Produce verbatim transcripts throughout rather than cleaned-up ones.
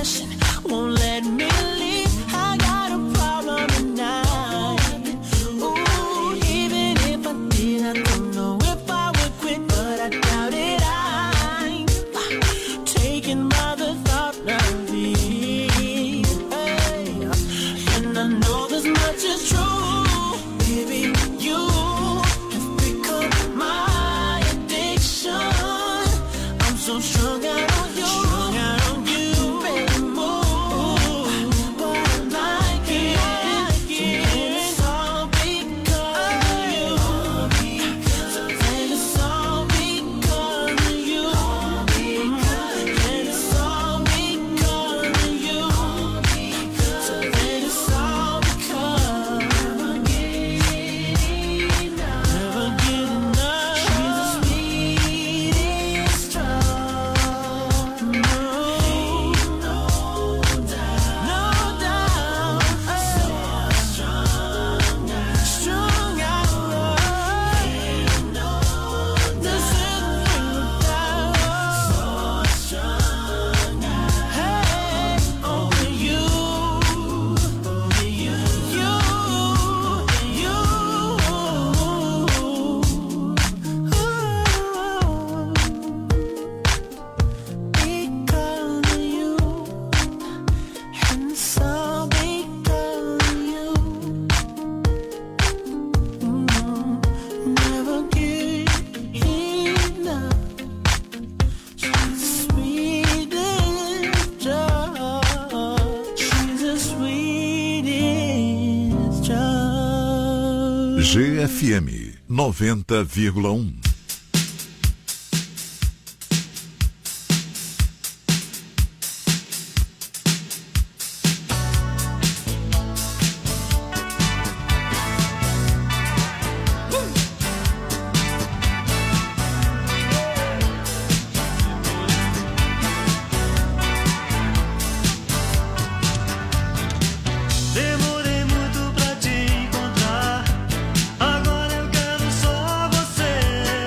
passion won't let me leave. I got a problem tonight. Ooh, even if I did, I don't know if I would quit, but I doubt it. I'm taken by the thought of thee. Hey, and I know this much is true, baby. You have become my addiction. I'm so strung out on you, strung out on you, baby, move. But I like it, like it. It's all because of you. And it's all because of you. And it's all because of you. So then it's all because never get enough. Never get enough. She's the sweetest drug. No, no doubt, no doubt. So strung out, strung out. Ain't no doubt, so strung out. Hey, only you, only you, you, you. Because of you, and it's all because of you. Never get enough. She's the sweetest drug. She's the sweetest drug. G F M noventa vírgula um. Demorei muito pra te encontrar. Agora eu quero só você.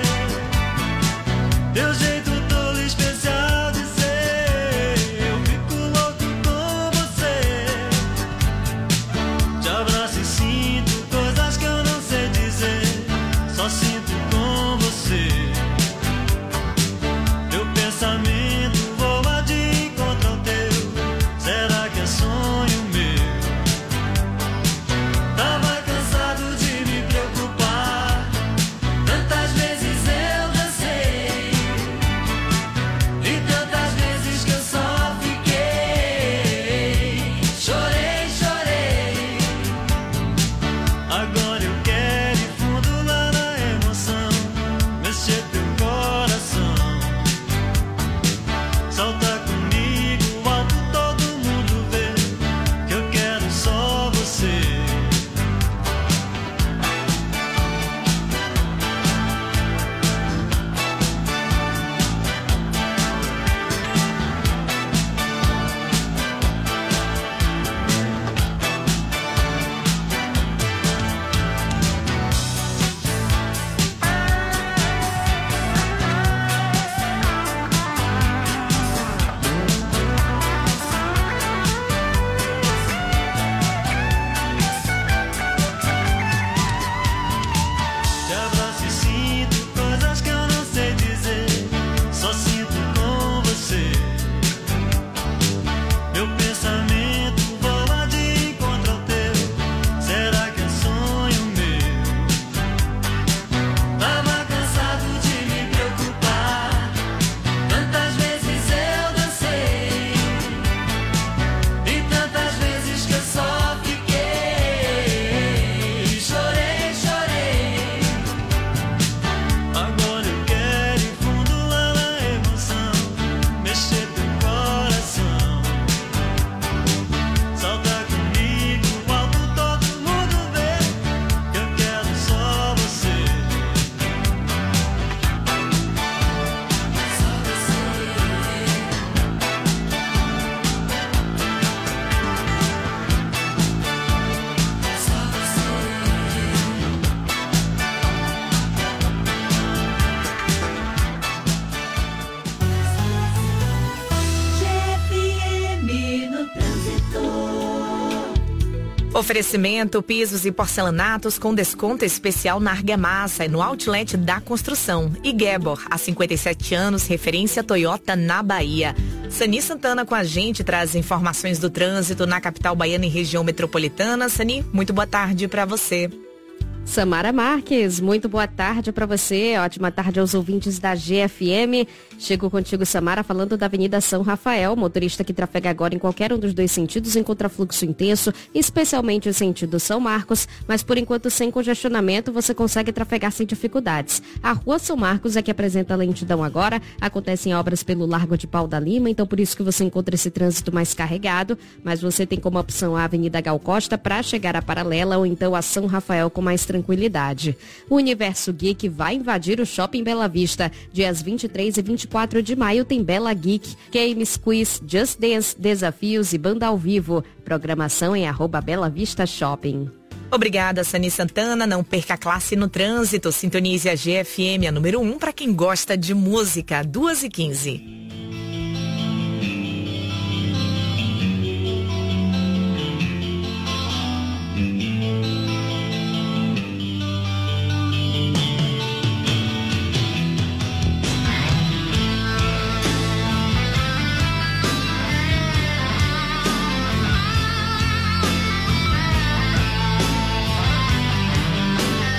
Oferecimento, pisos e porcelanatos com desconto especial na Argamassa e no Outlet da Construção. E Gebor, há cinquenta e sete anos, referência Toyota na Bahia. Sani Santana com a gente traz informações do trânsito na capital baiana e região metropolitana. Sani, muito boa tarde para você. Samara Marques, muito boa tarde para você, ótima tarde aos ouvintes da G F M. Chego contigo, Samara, falando da Avenida São Rafael. Motorista que trafega agora em qualquer um dos dois sentidos encontra fluxo intenso, especialmente o sentido São Marcos, mas por enquanto sem congestionamento você consegue trafegar sem dificuldades. A Rua São Marcos é que apresenta lentidão agora, acontecem obras pelo Largo de Pau da Lima, então por isso que você encontra esse trânsito mais carregado, mas você tem como opção a Avenida Gal Costa para chegar à Paralela ou então a São Rafael com mais tranquilidade. O Universo Geek vai invadir o Shopping Bela Vista. Dias vinte e três e vinte e quatro de maio tem Bela Geek, Games, Quiz, Just Dance, desafios e banda ao vivo. Programação em arroba Bela Vista Shopping. Obrigada, Sani Santana. Não perca a classe no trânsito. Sintonize a G F M, a número um, para quem gosta de música. duas e quinze.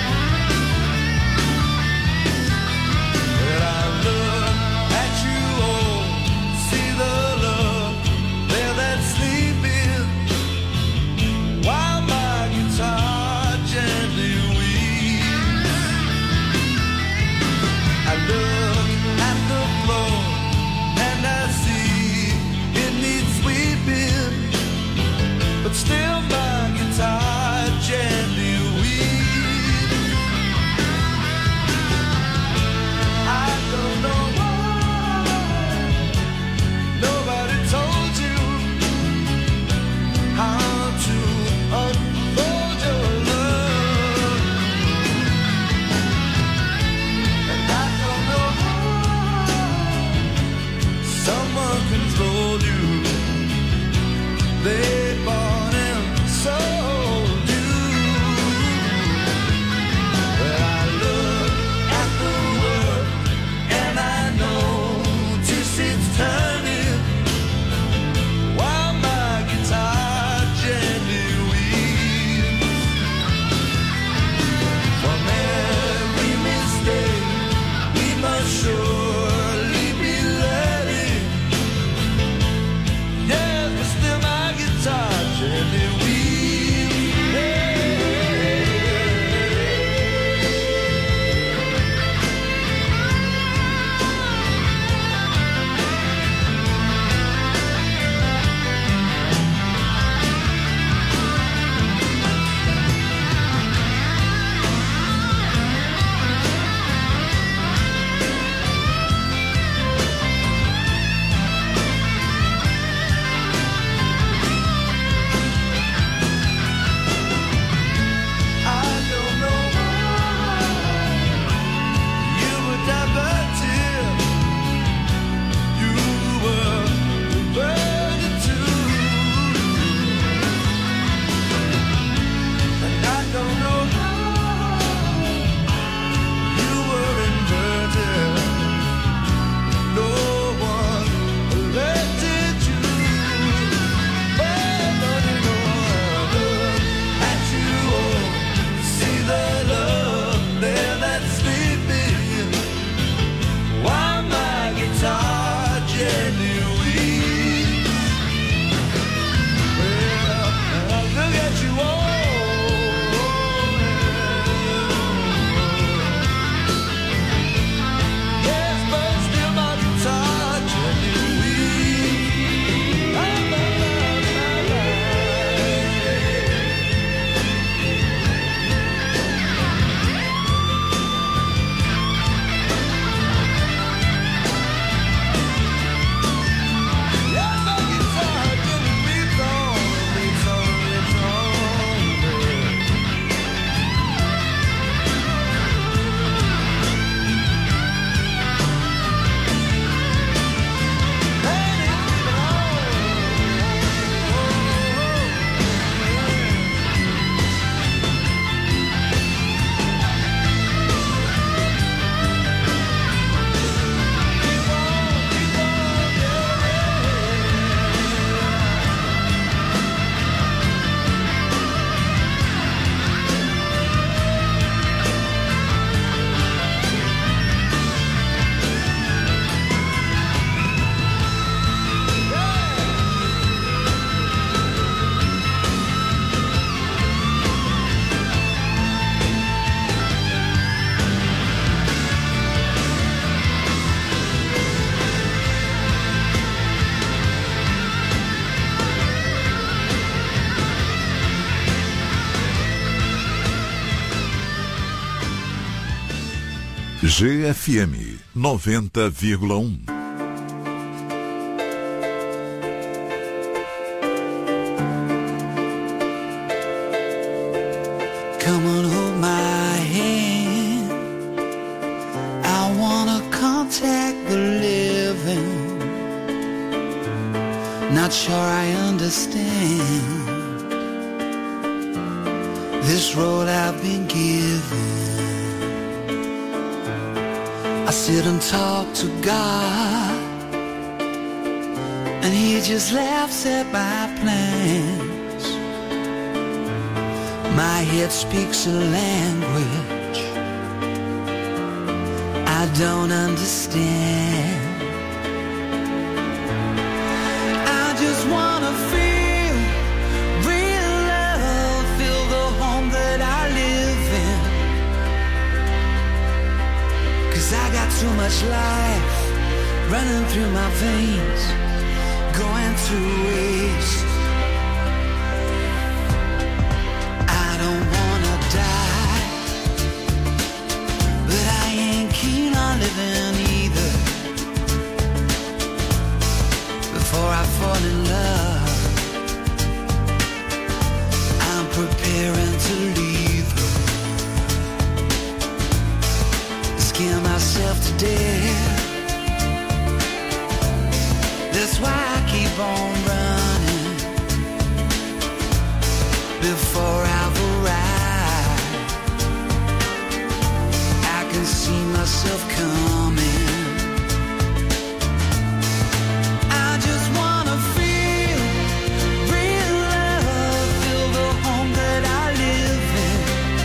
At you G F M noventa vírgula um. Come on, hold my hand. I wanna contact the living. Not sure I understand this road I've been given. I sit and talk to God, and He just laughs at my plans. My head speaks a language I don't understand. I just wanna feel real love, feel the home that I live in. 'Cause I got too much life running through my veins, going to waste. I don't wanna die, but I ain't keen on living either. Before I fall in love, I'm preparing to leave her. Scare myself to death. That's why I keep on running. Before I've arrived, I can see myself coming. I just wanna feel real love, feel the home that I live in.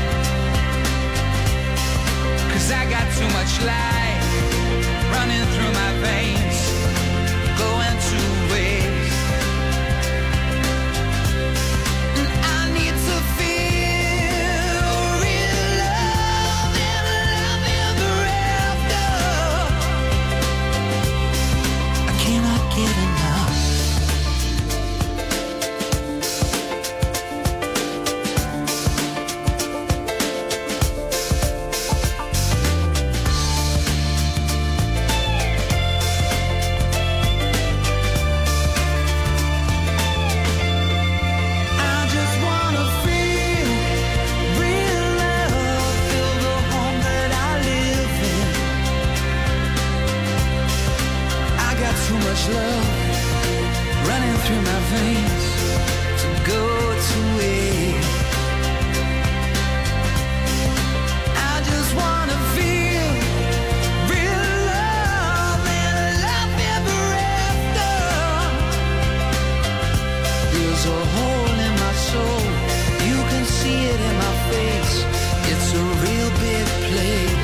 'Cause I got too much life running through my veins, going to waste. And I need to feel real love and love ever after. I cannot get enough. I just wanna feel real love, feel the home that I live in. I got too much love running through my veins to go to waste. I just wanna feel real love and love ever after. There's a hole in my soul, you can see it in my face. It's a real big place.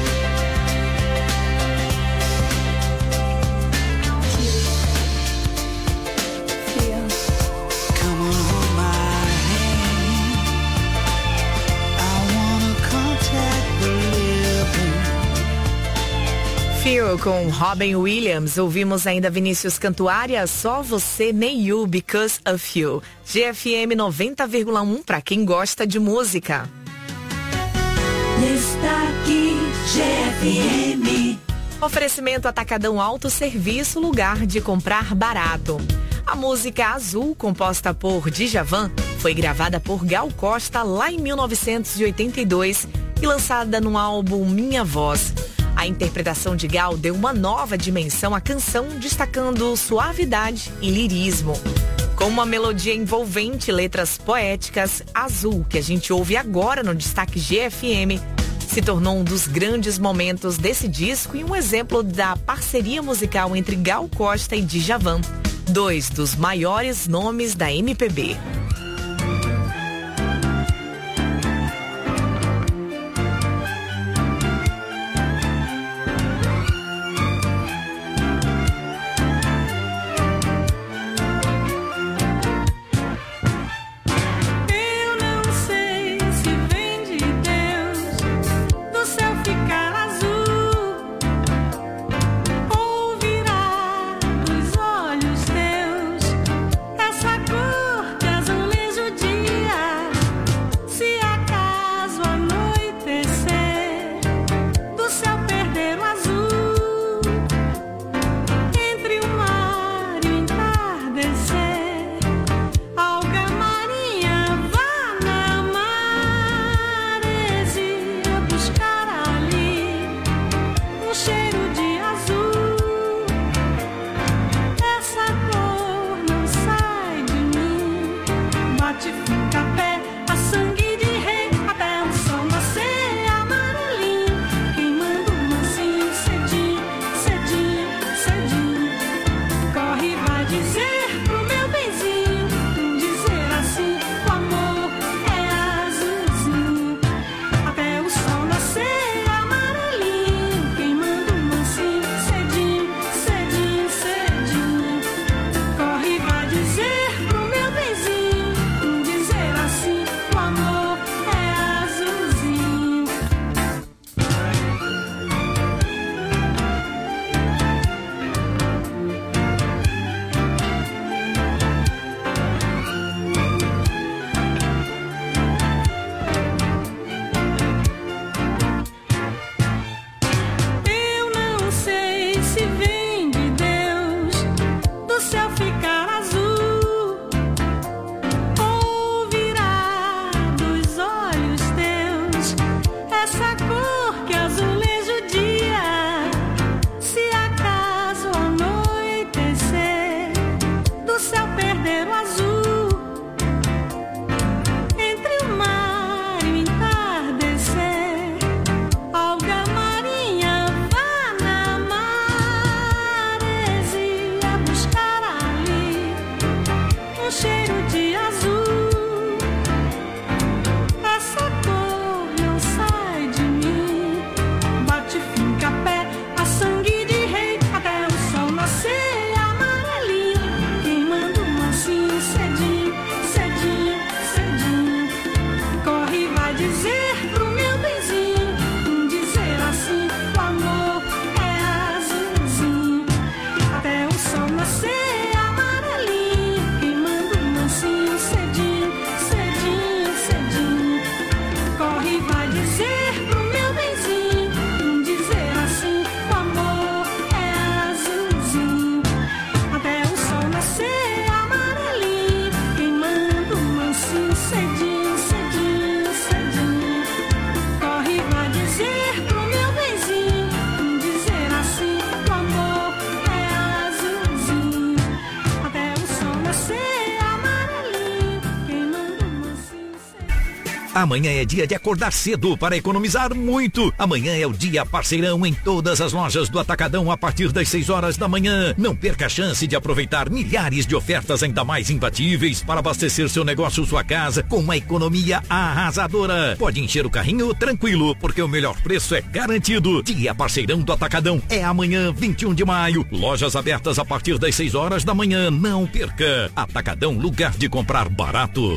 Come on, hold my hand. I wanna contact the living. Feel com Robin Williams. Ouvimos ainda Vinícius Cantuária, Só Você, Nem You, Because of You. G F M noventa vírgula um para quem gosta de música. Destaque G F M. Oferecimento Atacadão Auto Serviço, lugar de comprar barato. A música Azul, composta por Djavan, foi gravada por Gal Costa lá em mil novecentos e oitenta e dois e lançada no álbum Minha Voz. A interpretação de Gal deu uma nova dimensão à canção, destacando suavidade e lirismo. Com uma melodia envolvente e letras poéticas, Azul, que a gente ouve agora no Destaque G F M, se tornou um dos grandes momentos desse disco e um exemplo da parceria musical entre Gal Costa e Djavan, dois dos maiores nomes da M P B. Eu não sei se vem de Deus do céu ficar azul ou virá dos olhos teus essa cor de azul Amanhã é dia de acordar cedo para economizar muito. Amanhã é o dia parceirão em todas as lojas do Atacadão a partir das seis horas da manhã. Não perca a chance de aproveitar milhares de ofertas ainda mais imbatíveis para abastecer seu negócio ou sua casa com uma economia arrasadora. Pode encher o carrinho tranquilo, porque o melhor preço é garantido. Dia parceirão do Atacadão é amanhã, vinte e um de maio. Lojas abertas a partir das seis horas da manhã. Não perca. Atacadão, lugar de comprar barato.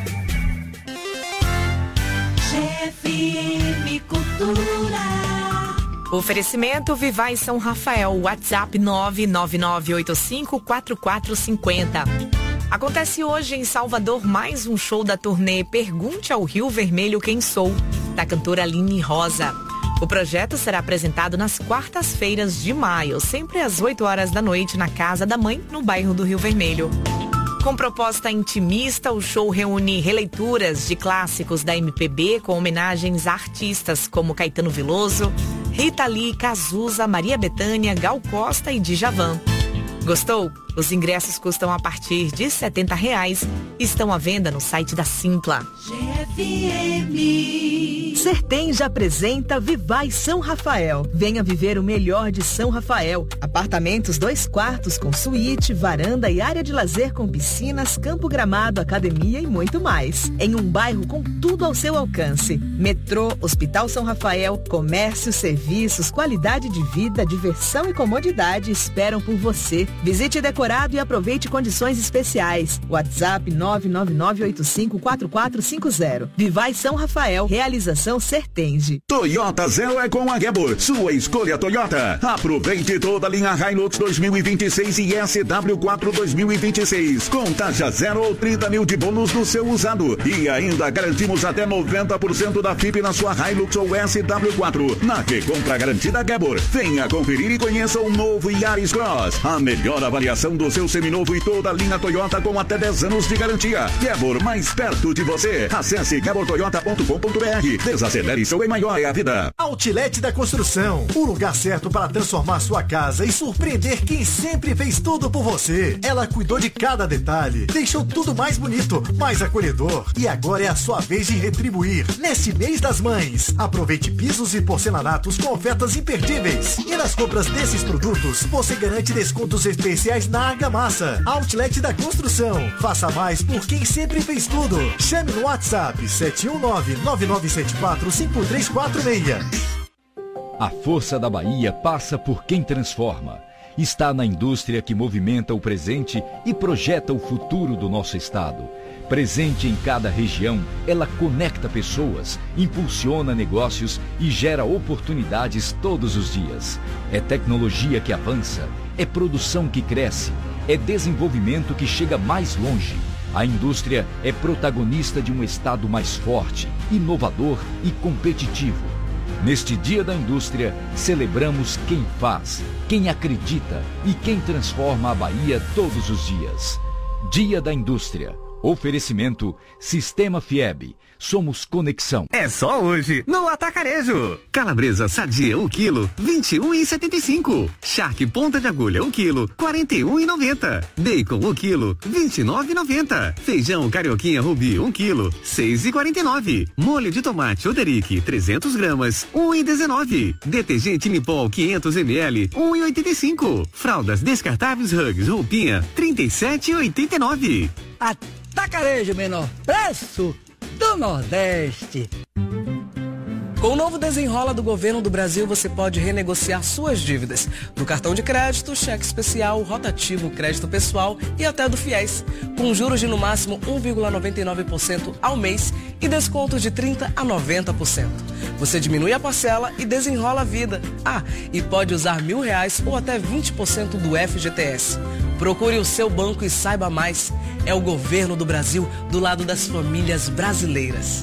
G F M Cultura. Oferecimento Vivai São Rafael, WhatsApp nove nove nove oito cinco quatro quatro cinco zero. Acontece hoje em Salvador mais um show da turnê Pergunte ao Rio Vermelho Quem Sou, da cantora Aline Rosa. O projeto será apresentado nas quartas-feiras de maio, sempre às oito horas da noite, na Casa da Mãe, no bairro do Rio Vermelho. Com proposta intimista, o show reúne releituras de clássicos da M P B com homenagens a artistas como Caetano Veloso, Rita Lee, Cazuza, Maria Bethânia, Gal Costa e Djavan. Gostou? Os ingressos custam a partir de setenta reais e estão à venda no site da Simpla. G F M. Sertenge apresenta Vivai São Rafael. Venha viver o melhor de São Rafael. Apartamentos dois quartos com suíte, varanda e área de lazer com piscinas, campo gramado, academia e muito mais. Em um bairro com tudo ao seu alcance. Metrô, Hospital São Rafael, comércio, serviços, qualidade de vida, diversão e comodidade esperam por você. Visite decorado e aproveite condições especiais. WhatsApp nove nove nove oito cinco quatro quatro cinco zero. Vivai São Rafael. Realização Sertenge. Toyota Zero é com a Gebor. Sua escolha Toyota. Aproveite toda a linha Hilux dois mil e vinte e seis e S W quatro dois mil e vinte e seis. Com taxa zero ou trinta mil de bônus no seu usado. E ainda garantimos até noventa por cento da F I P na sua Hilux ou S W quatro. Na recompra garantida Gebor. Venha conferir e conheça o novo Yaris Cross. A melhor avaliação do seu seminovo e toda a linha Toyota com até dez anos de garantia. Gebor, mais perto de você. Acesse gebor toyota ponto com ponto b r. Desacelere seu e maior é a vida. Outlet da Construção, o lugar certo para transformar sua casa e surpreender quem sempre fez tudo por você. Ela cuidou de cada detalhe, deixou tudo mais bonito, mais acolhedor. E agora é a sua vez de retribuir. Neste mês das mães, aproveite pisos e porcelanatos com ofertas imperdíveis. E nas compras desses produtos, você garante descontos especiais na Argamassa. Outlet da Construção. Faça mais por quem sempre fez tudo. Chame no WhatsApp sete um nove nove nove sete quatro cinco três quatro seis. A força da Bahia passa por quem transforma. Está na indústria que movimenta o presente e projeta o futuro do nosso estado. Presente em cada região, ela conecta pessoas, impulsiona negócios e gera oportunidades todos os dias. É tecnologia que avança, é produção que cresce, é desenvolvimento que chega mais longe. A indústria é protagonista de um estado mais forte, inovador e competitivo. Neste Dia da Indústria, celebramos quem faz, quem acredita e quem transforma a Bahia todos os dias. Dia da Indústria. Oferecimento Sistema Fieb. Somos conexão. É só hoje no Atacarejo. Calabresa sadia um quilo, vinte e um e setenta e cinco. Charque ponta de agulha um quilo, quarenta e um e noventa. Bacon um quilo, vinte e nove e noventa. Feijão carioquinha rubi um quilo, seis e quarenta e nove. Molho de tomate Oderic trezentos gramas, um e dezenove. Detergente Nipol quinhentos mililitros, um e oitenta e cinco. Fraldas descartáveis Hugs roupinha, trinta e sete e oitenta e nove. Atacarejo, menor preço do Nordeste. Com o novo Desenrola do Governo do Brasil, você pode renegociar suas dívidas do cartão de crédito, cheque especial, rotativo, crédito pessoal e até do Fiéis, com juros de no máximo um vírgula noventa e nove por cento ao mês e descontos de trinta a noventa por cento. Você diminui a parcela e desenrola a vida. Ah, e pode usar mil reais ou até vinte por cento do F G T S. Procure o seu banco e saiba mais. É o Governo do Brasil do lado das famílias brasileiras.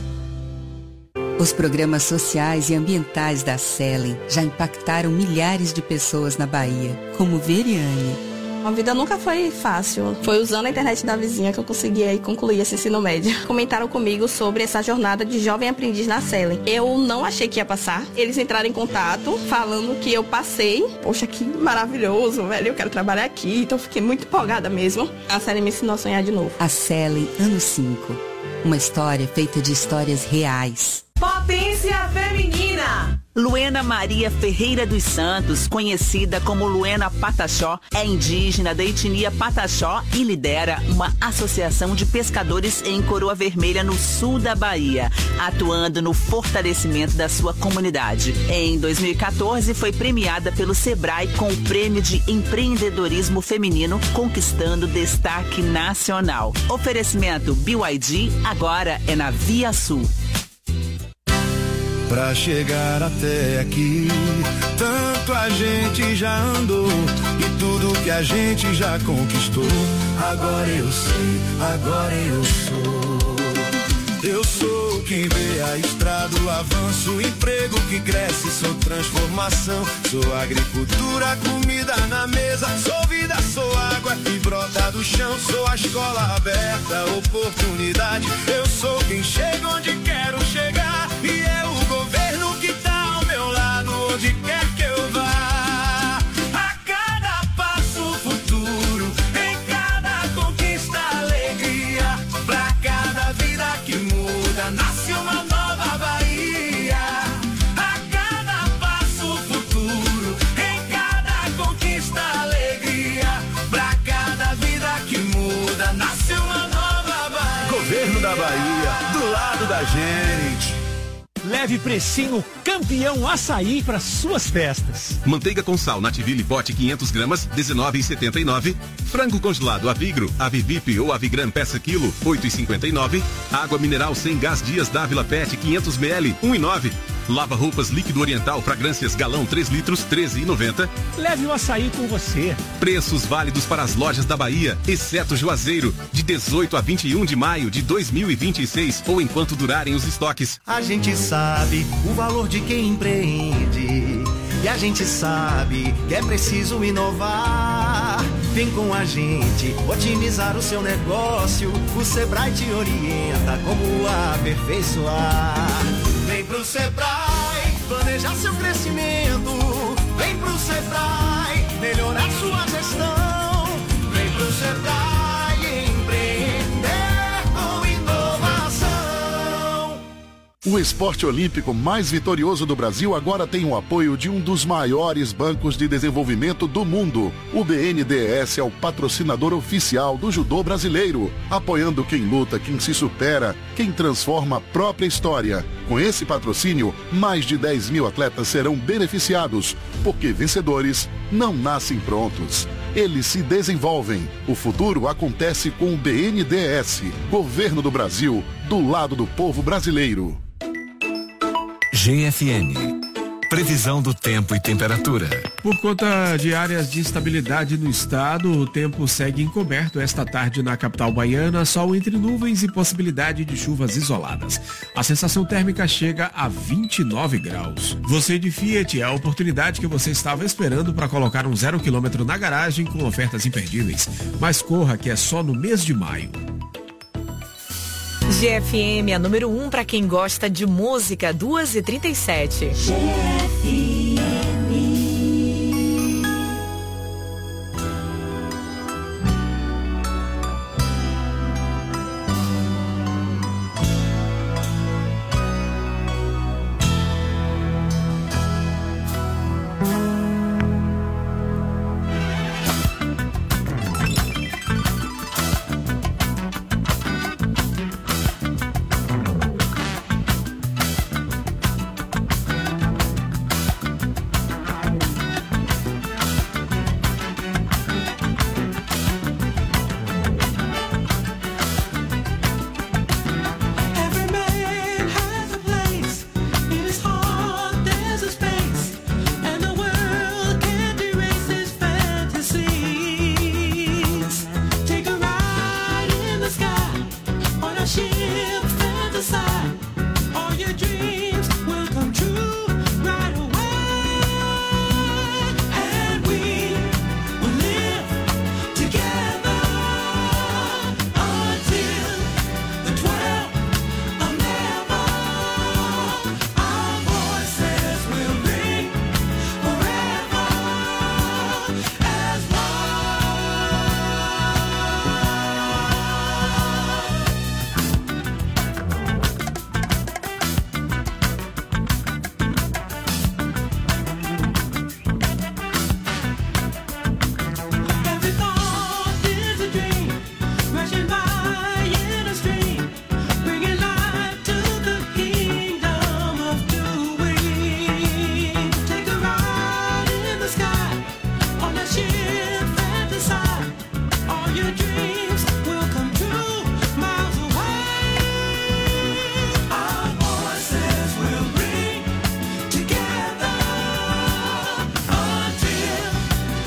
Os programas sociais e ambientais da Selen já impactaram milhares de pessoas na Bahia, como Veriane. A vida nunca foi fácil. Foi usando a internet da vizinha que eu consegui aí concluir esse ensino médio. Comentaram comigo sobre essa jornada de jovem aprendiz na Selen. Eu não achei que ia passar. Eles entraram em contato falando que eu passei. Poxa, que maravilhoso, velho. Eu quero trabalhar aqui. Então fiquei muito empolgada mesmo. A Selen me ensinou a sonhar de novo. A Selen, ano cinco. Uma história feita de histórias reais. Potência Feminina. Luena Maria Ferreira dos Santos, conhecida como Luena Pataxó, é indígena da etnia Pataxó e lidera uma associação de pescadores em Coroa Vermelha, no sul da Bahia, atuando no fortalecimento da sua comunidade. Em dois mil e quatorze, foi premiada pelo Sebrae com o Prêmio de Empreendedorismo Feminino, conquistando destaque nacional. Oferecimento B Y D, agora é na Via Sul. Pra chegar até aqui, tanto a gente já andou e tudo que a gente já conquistou. Agora eu sei, agora eu sou. Eu sou quem vê a estrada, o avanço, o emprego que cresce, sou transformação. Sou agricultura, comida na mesa, sou vida, sou água que brota do chão. Sou a escola aberta, oportunidade. Eu sou quem chega onde quero chegar e é o governo que tá ao meu lado, onde quer que eu vá. A cada passo futuro, em cada conquista alegria. Pra cada vida que muda, nasce uma nova Bahia. A cada passo futuro, em cada conquista alegria. Pra cada vida que muda, nasce uma nova Bahia. Governo da Bahia, do lado da gente. Leve precinho campeão açaí para suas festas. Manteiga com sal Nativille pote quinhentas gramas, dezenove reais e setenta e nove. Frango congelado Avigro, Avivip ou Avigran peça quilo, oito reais e cinquenta e nove. Água mineral sem gás Dias Dávila Pet quinhentos mililitros, um real e nove. Lava roupas líquido oriental fragrâncias galão três litros, treze reais e noventa. Leve o açaí com você. Preços válidos para as lojas da Bahia, exceto Juazeiro, de dezoito a vinte e um de maio de dois mil e vinte e seis ou enquanto durarem os estoques. A gente sabe o valor de quem empreende e a gente sabe que é preciso inovar. Vem com a gente otimizar o seu negócio, o Sebrae te orienta como aperfeiçoar. Vem pro Sebrae, planejar seu crescimento. Vem pro Sebrae, melhorar sua gestão. Vem pro Sebrae, empreender com inovação. O esporte olímpico mais vitorioso do Brasil agora tem o apoio de um dos maiores bancos de desenvolvimento do mundo. O B N D E S é o patrocinador oficial do judô brasileiro, apoiando quem luta, quem se supera, quem transforma a própria história. Com esse patrocínio, mais de dez mil atletas serão beneficiados, porque vencedores não nascem prontos. Eles se desenvolvem. O futuro acontece com o B N D E S, Governo do Brasil, do lado do povo brasileiro. G F M. Previsão do tempo e temperatura. Por conta de áreas de instabilidade no estado, o tempo segue encoberto esta tarde na capital baiana, sol entre nuvens e possibilidade de chuvas isoladas. A sensação térmica chega a vinte e nove graus. Você de Fiat, é a oportunidade que você estava esperando para colocar um zero quilômetro na garagem com ofertas imperdíveis. Mas corra, que é só no mês de maio. G F M, a número um para quem gosta de música, duas e trinta e sete. G F M.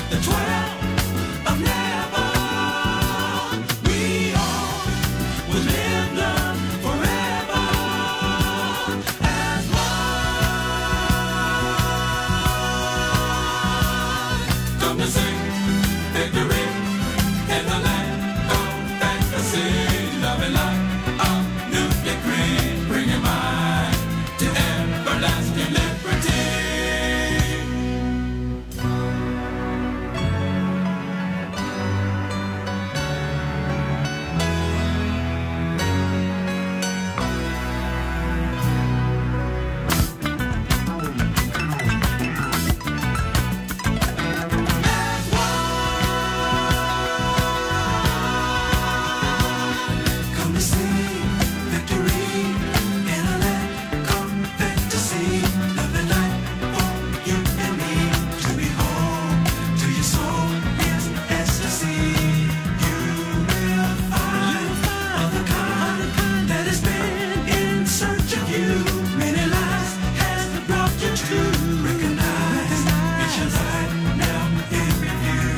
the twelve of never. We all will live, love forever as one. Come to sing victory in the land of fantasy, love and light of new decree, bring your mind to everlasting liberty. Come to sing victory in a land of fantasy, love and light for you and me to behold, to your soul is ecstasy. You will find of the kind that has been in search of you. Many lives has brought you to recognize it's your light now in review.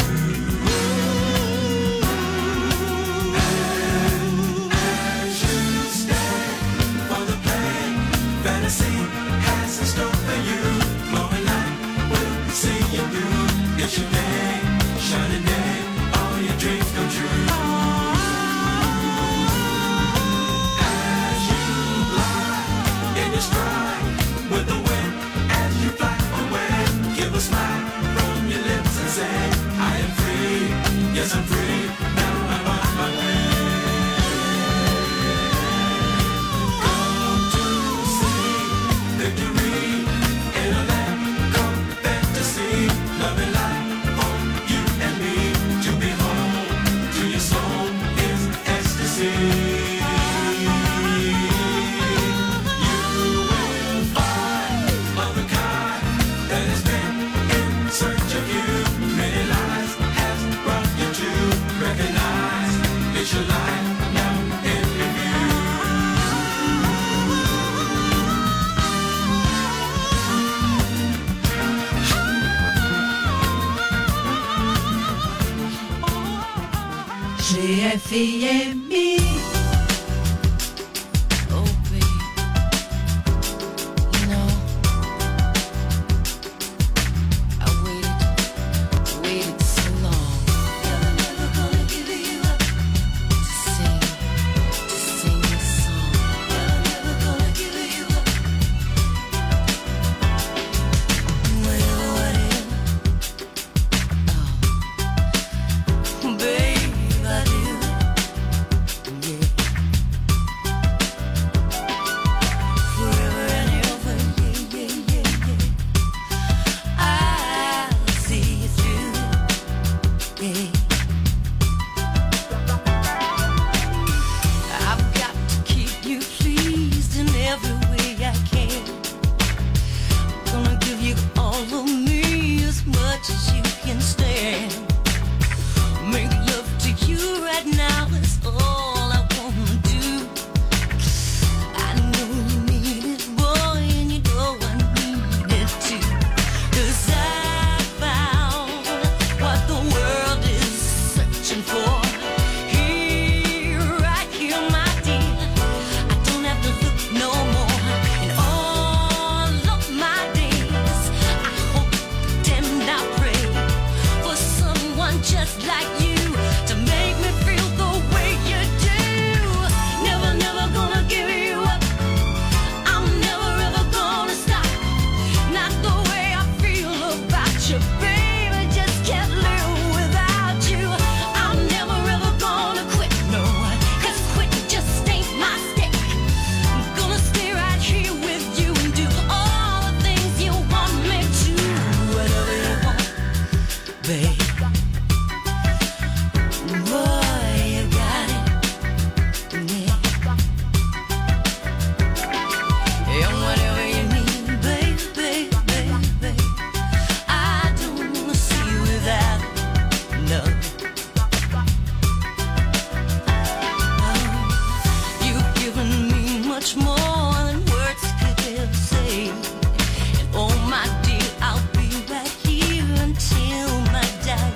As you stand for the play, fantasy has in store for you. Glowing light will see you through. It's your day, shining day, all your dreams come true. As you glide in your stride with the wind, as you fly away, give a smile from your lips and say, I am free, yes I'm free, now I'm on my way. Come to see victory in a land called fantasy, love and light for you and me to behold, to your soul is ecstasy. You will find of the kind that has been in search of you. Many lives has brought you to recognize it's your life now in review. G F M. Oh, babe. You know, I waited, waited so long. Never, never gonna give you up to sing, to sing this song. Never, never gonna give you up. Whatever, whatever. Oh, babe, I do. Yeah. Forever and ever, yeah, yeah, yeah, yeah. I'll see you through, yeah. I've got to keep you pleased in every way I can. I'm gonna give you all of me as much as you can stand. Make love to you right now is all I wanna do. I know you need it, boy, and you know I need it too. 'Cause I found what the world is searching for. Here, right here, my dear. I don't have to look no more. In all of my days, I hope and I pray for someone just like you to make me feel the way you do. Never, never gonna give you up. I'm never ever gonna stop. Not the way I feel about you, baby. Just can't live without you. I'm never ever gonna quit, no. 'Cause quitting just ain't my stick. I'm gonna stay right here with you and do all the things you want me to. Whatever you want, babe. Boy, you got it. Yeah. And whatever you need, babe, babe, babe, babe. I don't wanna see you without it, no. Oh, you've given me much more than words could ever say. And oh, my dear, I'll be right here until my dying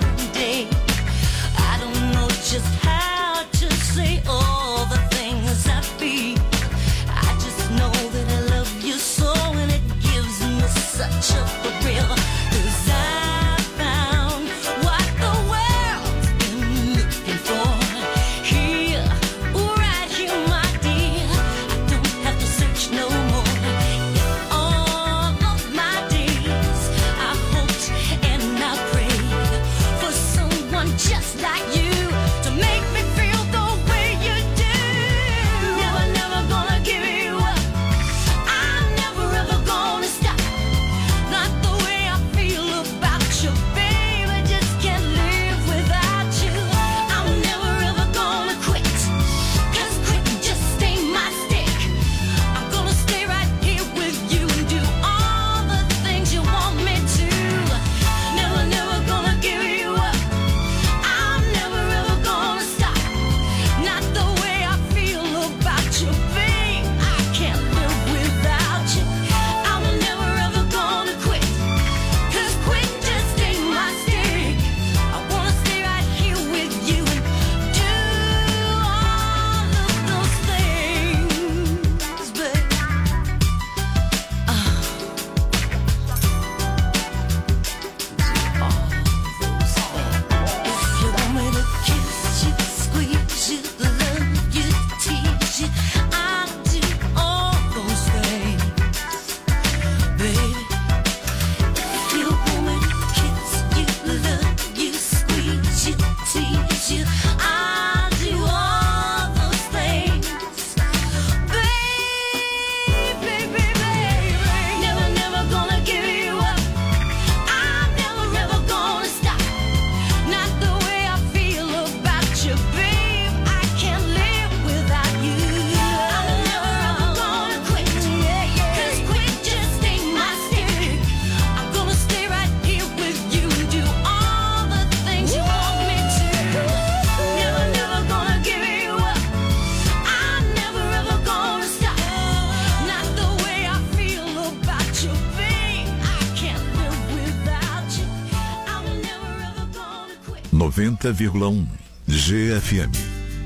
noventa vírgula um G F M.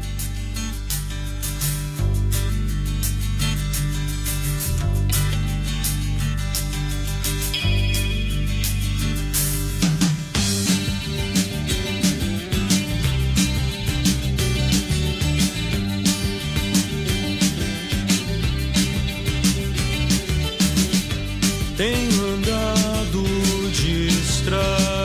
Tenho andado distraído,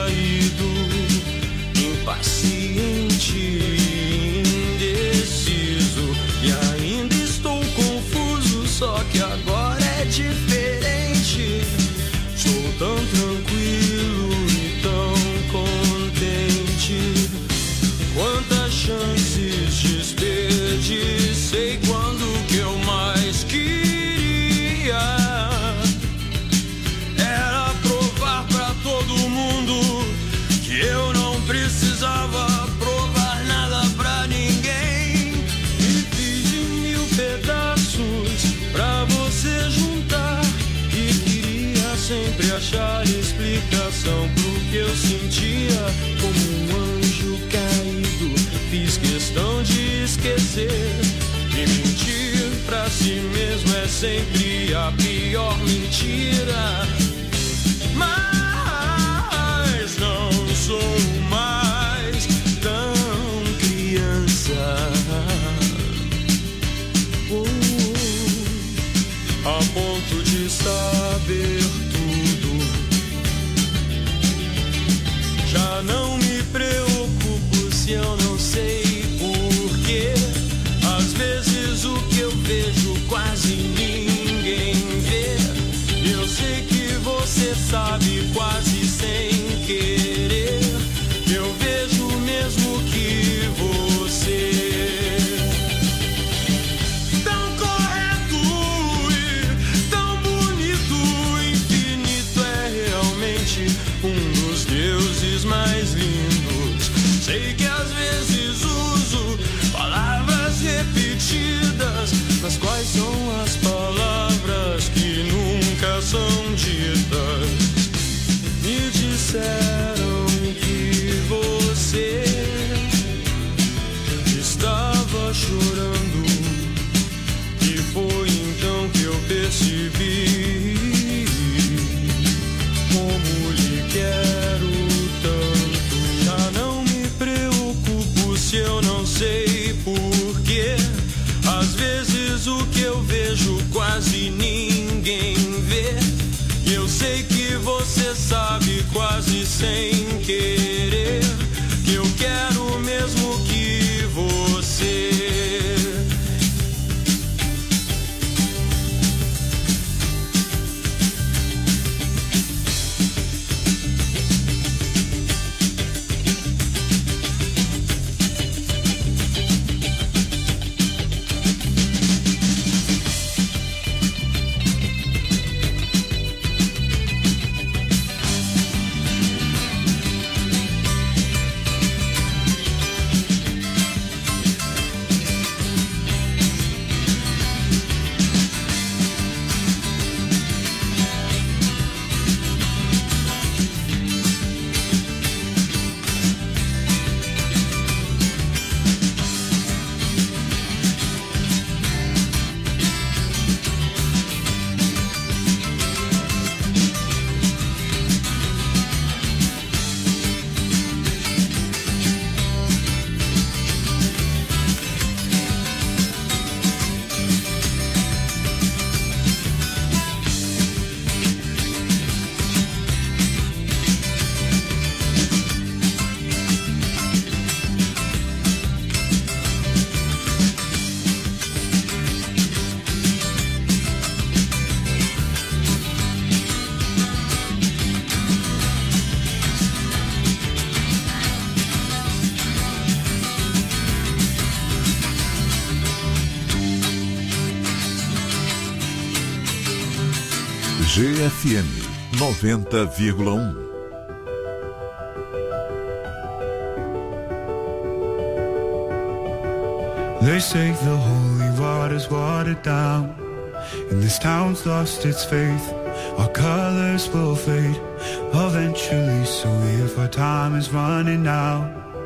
impaciente, indeciso, e ainda estou confuso, só que agora é diferente. Estou tão tranquilo e tão contente. Quantas chances desperdicei quando que eu mais queria eu não precisava provar nada pra ninguém. E fiz de mil pedaços pra você juntar, e queria sempre achar explicação pro que eu sentia. Como um anjo caído, fiz questão de esquecer. E mentir pra si mesmo é sempre a pior mentira. Mas não sou mais tão criança, oh, a ponto de saber tudo. Já não me preocupo se eu não sei porquê. Às vezes o que eu vejo quase ninguém vê. Eu sei que você sabe quase sem querer. Eu vejo mesmo que você tão correto e tão bonito, infinito, é realmente um dos deuses mais lindos. Sei que às vezes uso palavras repetidas, mas quais são as palavras que nunca são ditas? Me disseram que você estava chorando, e foi então que eu percebi como lhe quero tanto. Já não me preocupo se eu não sei porquê. Às vezes o que eu vejo quase ninguém vê. Eu sei que você sabe quase sem querer que eu quero mesmo que você G F M noventa vírgula um. They say the holy water's watered down, and this town's lost its faith. Our colors will fade eventually, so if our time is running out,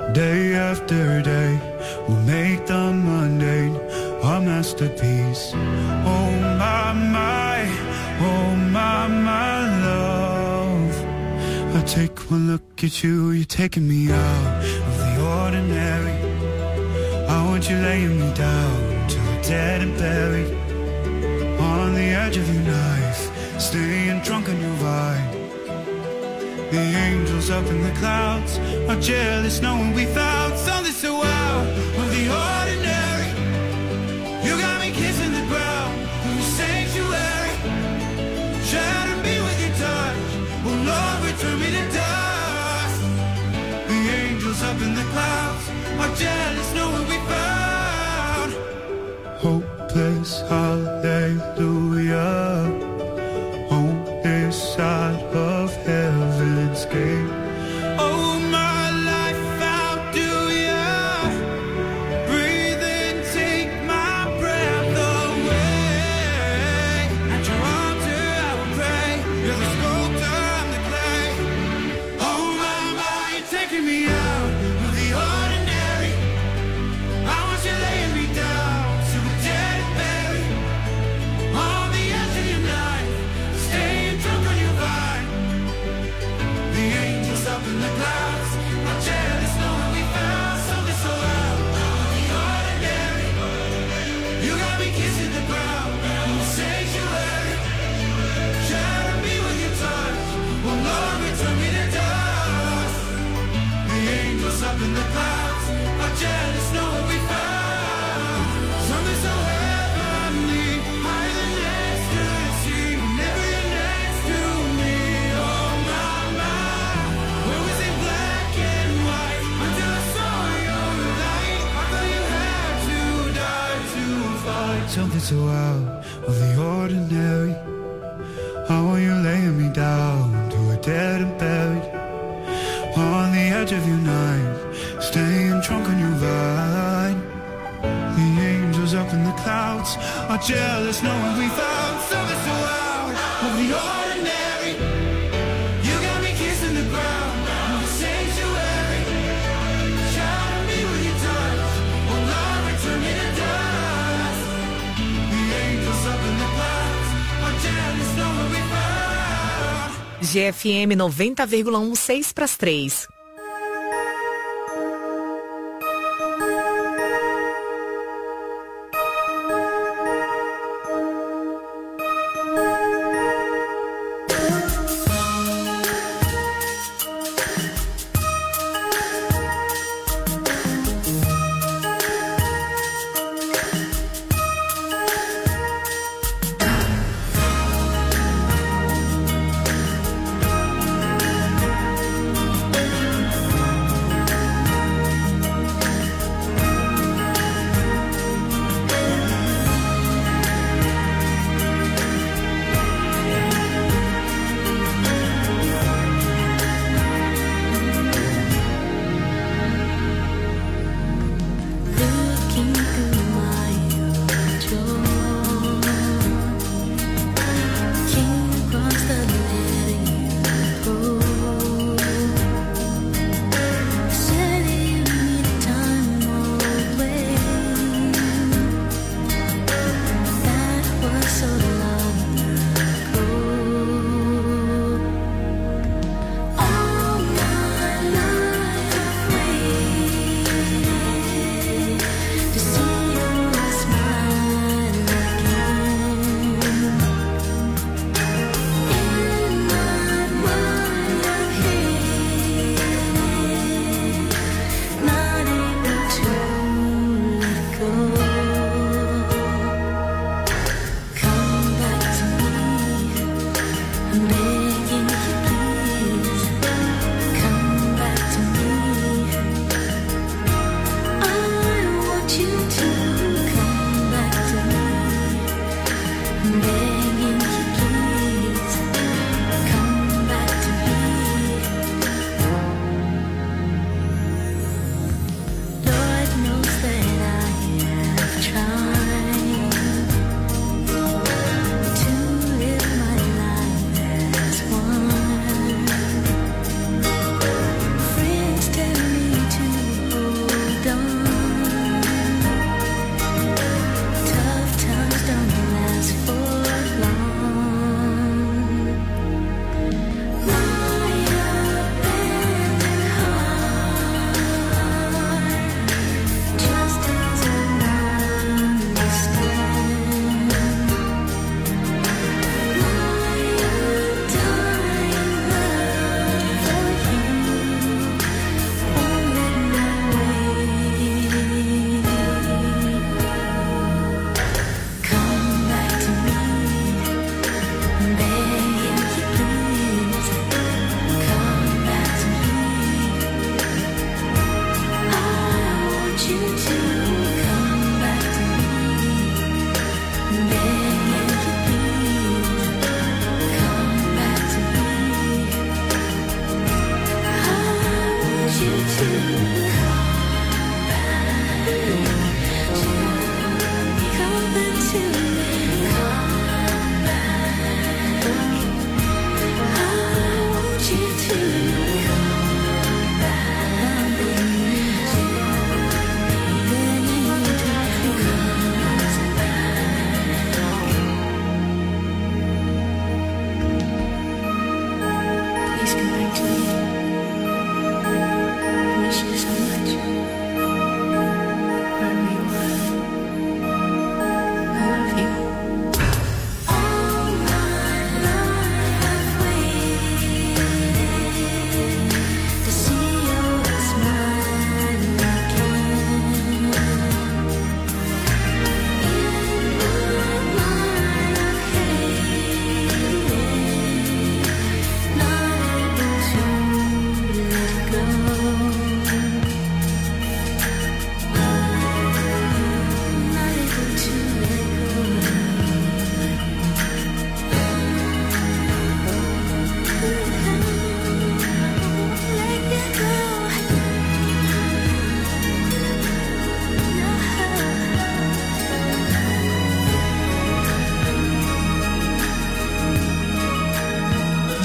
Day after day, we'll make the mundane our masterpiece. Oh my, my, oh my, my love. I take one look at you, you're taking me out of the ordinary. I want you laying me down till we're dead and buried on the edge of your knife, staying drunk on your vine. The angels up in the clouds are jealous knowing we found something so out of the ordinary. You got me kissing the ground in the sanctuary. Shatter me with your touch, oh Lord, return me to dust. The angels up in the clouds are jealous knowing we found hopeless hallelujah on this side of heaven's gate. Oh, my life, how do ya breathe and take my breath away? At your altar I will pray. You're the sculptor, I'm the clay. Oh, my, my, you're taking me out of the ordinary. I want you laying me down to a dead berry on the edge of your knife, staying drunk on your vine. The angels up in the clouds are jealous knowing we found something so out of the ordinary. You got me kissing the ground in the sanctuary. Shatter me with your touch, oh Lord, return me to dust. The angels up in the clouds are jealous knowing we found something so heavenly, higher than ecstasy. Whenever you're next to me, oh my, my. Where was it black and white until I saw your light? I thought you had to die to fight something so out of the ordinary. I want you laying me down to a dead and buried on the edge of your knife, staying drunk on your vine. The angels up in the clouds are jealous knowing we found something so out of the ordinary. You got me kissing the ground in the sanctuary. Shatter me with your touch, oh Lord, return me to dust. The angels up in the clouds are jealous knowing we found. G F M noventa vírgula um, seis para as três. Thank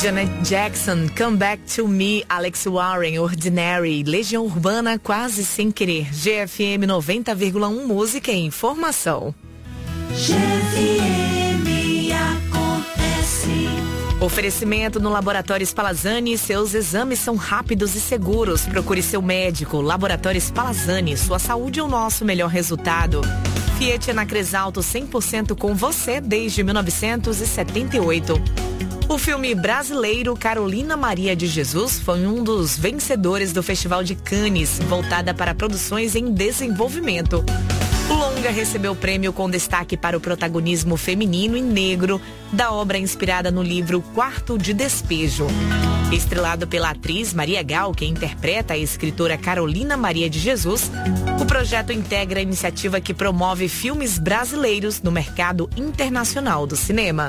Janet Jackson, Come Back to Me, Alex Warren, Ordinary, Legião Urbana, Quase Sem Querer. G F M noventa vírgula um, música e informação. G F M acontece. Oferecimento no Laboratório Spallanzani, seus exames são rápidos e seguros. Procure seu médico. Laboratório Spallanzani, sua saúde é o nosso melhor resultado. Fiat na Cresalto, cem por cento com você desde mil novecentos e setenta e oito. O filme brasileiro Carolina Maria de Jesus foi um dos vencedores do Festival de Cannes, voltada para produções em desenvolvimento. O longa recebeu o prêmio com destaque para o protagonismo feminino e negro da obra inspirada no livro Quarto de Despejo. Estrelado pela atriz Maria Gal, que interpreta a escritora Carolina Maria de Jesus, o projeto integra a iniciativa que promove filmes brasileiros no mercado internacional do cinema.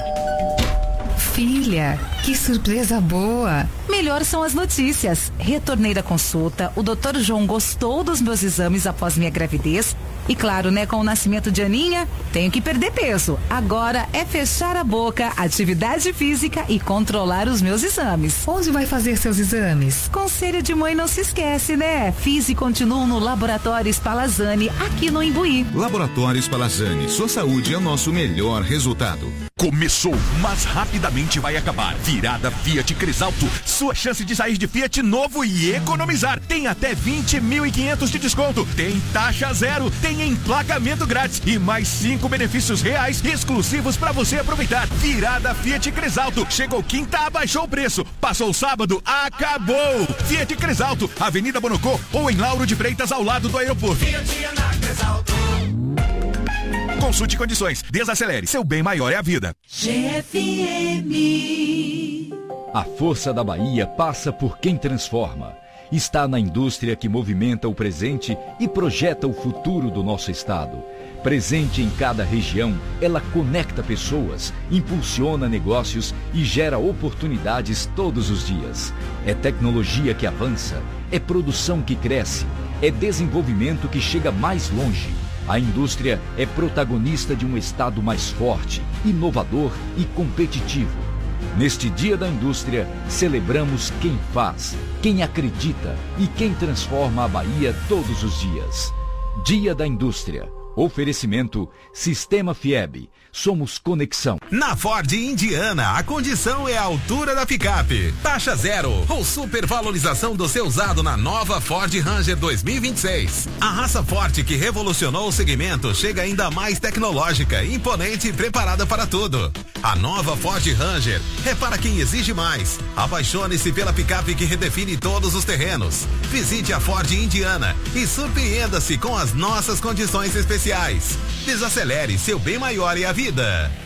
Filha, que surpresa boa! Melhor são as notícias. Retornei da consulta, o doutor João gostou dos meus exames após minha gravidez. E claro, né, com o nascimento de Aninha, tenho que perder peso. Agora é fechar a boca, atividade física e controlar os meus exames. Onde vai fazer seus exames? Conselho de mãe não se esquece, né? Fiz e continuo no Laboratório Spallanzani, aqui no Imbuí. Laboratório Spallanzani, sua saúde é o nosso melhor resultado. Começou, mas rapidamente vai acabar. Virada Fiat Cresalto. Sua chance de sair de Fiat novo e economizar. Tem até vinte mil e quinhentos de desconto. Tem taxa zero. Tem emplacamento grátis. E mais cinco benefícios reais exclusivos para você aproveitar. Virada Fiat Cresalto. Chegou quinta, abaixou o preço. Passou sábado, acabou. Fiat Cresalto, Avenida Bonocô ou em Lauro de Freitas, ao lado do aeroporto. Fiat na Cresalto. Consulte condições. Desacelere. Seu bem maior é a vida. G F M. A força da Bahia passa por quem transforma. Está na indústria que movimenta o presente e projeta o futuro do nosso estado. Presente em cada região, ela conecta pessoas, impulsiona negócios e gera oportunidades todos os dias. É tecnologia que avança, é produção que cresce, é desenvolvimento que chega mais longe. A indústria é protagonista de um estado mais forte, inovador e competitivo. Neste Dia da Indústria, celebramos quem faz, quem acredita e quem transforma a Bahia todos os dias. Dia da Indústria. Oferecimento Sistema Fieb. Somos conexão. Na Ford Indiana, a condição é a altura da picape. Taxa zero ou supervalorização do seu usado na nova Ford Ranger dois mil e vinte e seis. A raça forte que revolucionou o segmento chega ainda mais tecnológica, imponente e preparada para tudo. A nova Ford Ranger é para quem exige mais. Apaixone-se pela picape que redefine todos os terrenos. Visite a Ford Indiana e surpreenda-se com as nossas condições especiais. Desacelere, seu bem maior é a vida.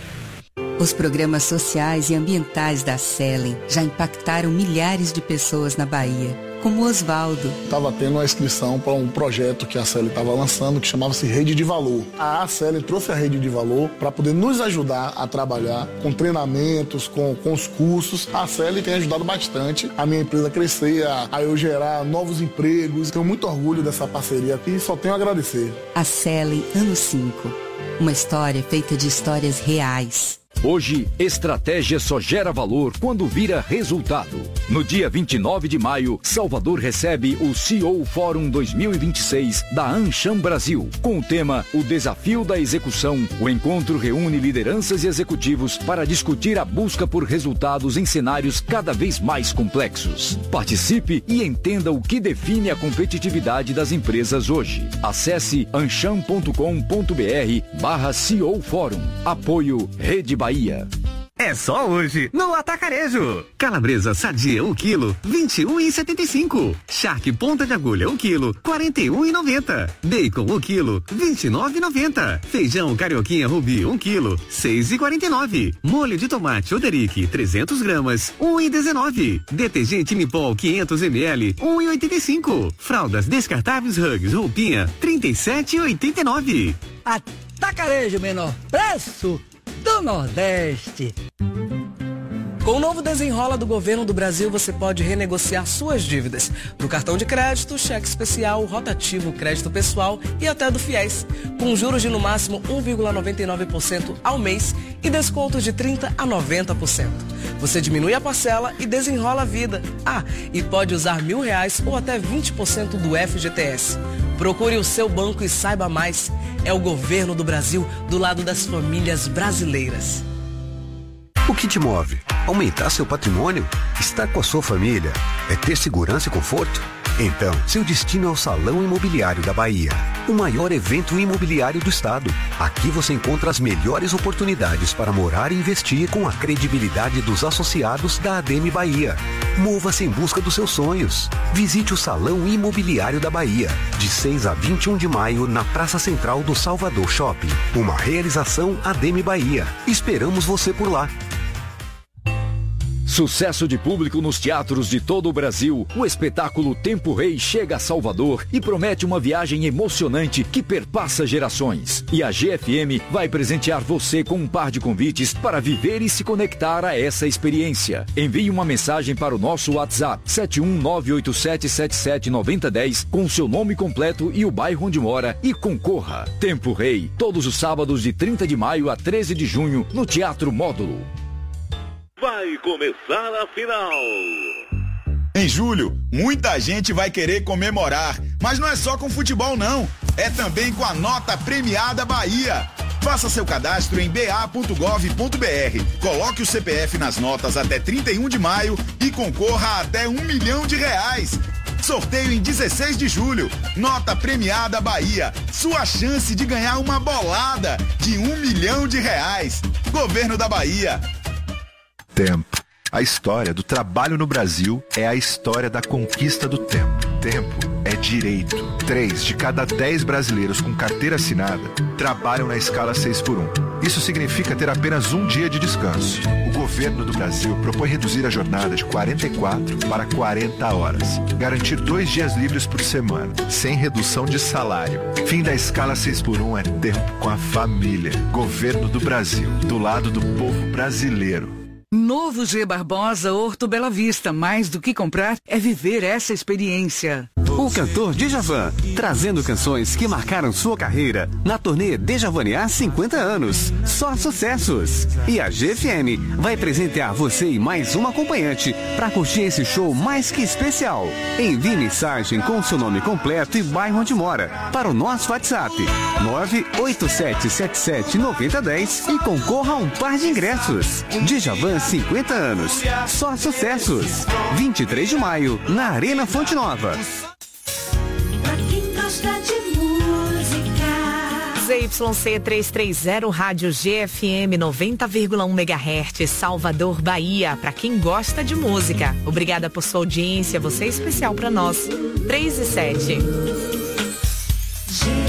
Os programas sociais e ambientais da Selen já impactaram milhares de pessoas na Bahia, como Osvaldo. Estava tendo uma inscrição para um projeto que a Selen estava lançando, que chamava-se Rede de Valor. A Selen trouxe a Rede de Valor para poder nos ajudar a trabalhar com treinamentos, com, com os cursos. A Selen tem ajudado bastante a minha empresa a crescer, a, a eu gerar novos empregos. Tenho muito orgulho dessa parceria aqui e só tenho a agradecer. A Selen, ano cinco. Uma história feita de histórias reais. Hoje, estratégia só gera valor quando vira resultado. No dia vinte e nove de maio, Salvador recebe o C E O Fórum dois mil e vinte e seis da Ancham Brasil. Com o tema O Desafio da Execução, o encontro reúne lideranças e executivos para discutir a busca por resultados em cenários cada vez mais complexos. Participe e entenda o que define a competitividade das empresas hoje. Acesse ancham ponto com ponto br barra C E O Fórum. Apoio Rede Bahia. É só hoje, no Atacarejo. Calabresa sadia o quilo, vinte e um e setenta e cinco. Charque ponta de agulha o quilo, quarenta e um e noventa. Bacon o quilo, vinte e nove e noventa. Feijão carioquinha rubi um quilo, seis e quarenta e nove. Molho de tomate Oderic, trezentos gramas, um e dezenove. Detergente Mipol quinhentos mililitros, um e oitenta e cinco. Fraldas descartáveis Hugs roupinha, trinta e sete e oitenta e nove. Atacarejo, menor preço do Nordeste. Com o novo Desenrola do Governo do Brasil, você pode renegociar suas dívidas no cartão de crédito, cheque especial, rotativo, crédito pessoal e até do FIES, com juros de no máximo um vírgula noventa e nove por cento ao mês e descontos de trinta por cento a noventa por cento. Você diminui a parcela e desenrola a vida. Ah, e pode usar mil reais ou até vinte por cento do F G T S. Procure o seu banco e saiba mais. É o Governo do Brasil do lado das famílias brasileiras. O que te move? Aumentar seu patrimônio? Estar com a sua família? É ter segurança e conforto? Então, seu destino é o Salão Imobiliário da Bahia, o maior evento imobiliário do estado. Aqui você encontra as melhores oportunidades para morar e investir com a credibilidade dos associados da A D M Bahia. Mova-se em busca dos seus sonhos. Visite o Salão Imobiliário da Bahia, de seis a vinte e um de maio, na Praça Central do Salvador Shopping. Uma realização A D M Bahia. Esperamos você por lá. Sucesso de público nos teatros de todo o Brasil, o espetáculo Tempo Rei chega a Salvador e promete uma viagem emocionante que perpassa gerações. E a G F M vai presentear você com um par de convites para viver e se conectar a essa experiência. Envie uma mensagem para o nosso WhatsApp sete um nove oito sete sete sete nove zero um zero com seu nome completo e o bairro onde mora e concorra. Tempo Rei, todos os sábados de trinta de maio a treze de junho no Teatro Módulo. Vai começar a final. Em julho, muita gente vai querer comemorar, mas não é só com futebol não, é também com a Nota Premiada Bahia. Faça seu cadastro em b a ponto gov ponto b r, coloque o C P F nas notas até trinta e um de maio e concorra a até um milhão de reais. Sorteio em dezesseis de julho, Nota Premiada Bahia, sua chance de ganhar uma bolada de um milhão de reais. Governo da Bahia. Tempo. A história do trabalho no Brasil é a história da conquista do tempo. Tempo é direito. Três de cada dez brasileiros com carteira assinada trabalham na escala seis por um. Isso significa ter apenas um dia de descanso. O governo do Brasil propõe reduzir a jornada de quarenta e quatro para quarenta horas. Garantir dois dias livres por semana, sem redução de salário. Fim da escala seis por um é tempo com a família. Governo do Brasil, do lado do povo brasileiro. Novo G Barbosa Horto Bela Vista. Mais do que comprar, é viver essa experiência. O cantor Djavan, trazendo canções que marcaram sua carreira na turnê Djavanear cinquenta anos. Só sucessos. E a G F M vai presentear você e mais um acompanhante para curtir esse show mais que especial. Envie mensagem com seu nome completo e bairro onde mora para o nosso WhatsApp nove oito sete sete sete nove zero um zero e concorra a um par de ingressos. Djavan cinquenta anos. Só sucessos. vinte e três de maio, na Arena Fonte Nova. Pra quem gosta de música. Z Y C trezentos e trinta, Rádio G F M noventa vírgula um megahertz, Salvador, Bahia. Pra quem gosta de música. Obrigada por sua audiência, você é especial pra nós. três e sete.